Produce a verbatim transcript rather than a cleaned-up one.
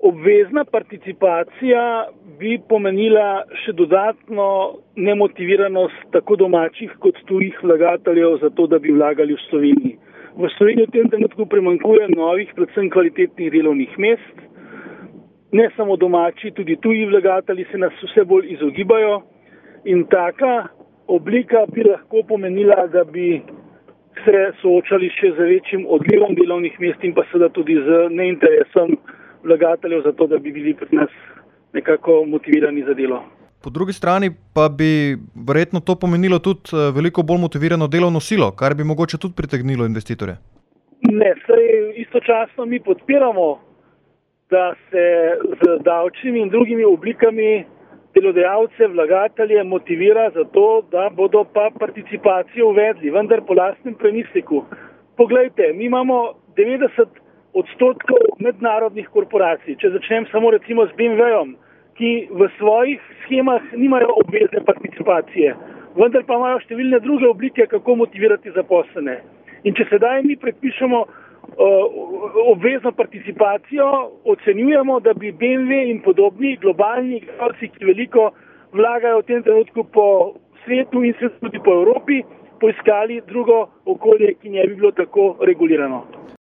obvezna participacija bi pomenila še dodatno nemotiviranost tako domačih kot tujih vlagateljev za to, da bi vlagali v Sloveniji. V Sloveniji v tem trenutku primanjkuje novih, predvsem kvalitetnih delovnih mest. Ne samo domači, tudi tuji vlagatelji se nas vse bolj izogibajo in taka oblika bi lahko pomenila, da bi se soočali še z večjim odlivom delovnih mest in pa seveda tudi z neinteresom vlagateljev za to, da bi bili pri nas nekako motivirani za delo. Po drugi strani pa bi verjetno to pomenilo tudi veliko bolj motivirano delovno silo, kar bi mogoče tudi pritegnilo investitorje. Ne, saj istočasno mi podpiramo, da se z davčnimi in drugimi oblikami delodajalce, vlagatelje motivira za to, da bodo pa participacijo uvedli, vendar po lastnem premisleku. Poglejte, mi imamo devetdeset odstotkov mednarodnih korporacij. Če začnem samo recimo z B M W-om, ki v svojih schemah nimajo obvezne participacije, vendar pa imajo številne druge oblike, kako motivirati zaposlene. In če sedaj mi predpišemo uh, obvezno participacijo, ocenjujemo, da bi B M W in podobni globalni igralci, ki veliko vlagajo v tem trenutku po svetu in se tudi po Evropi, poiskali drugo okolje, ki ne bi bilo tako regulirano.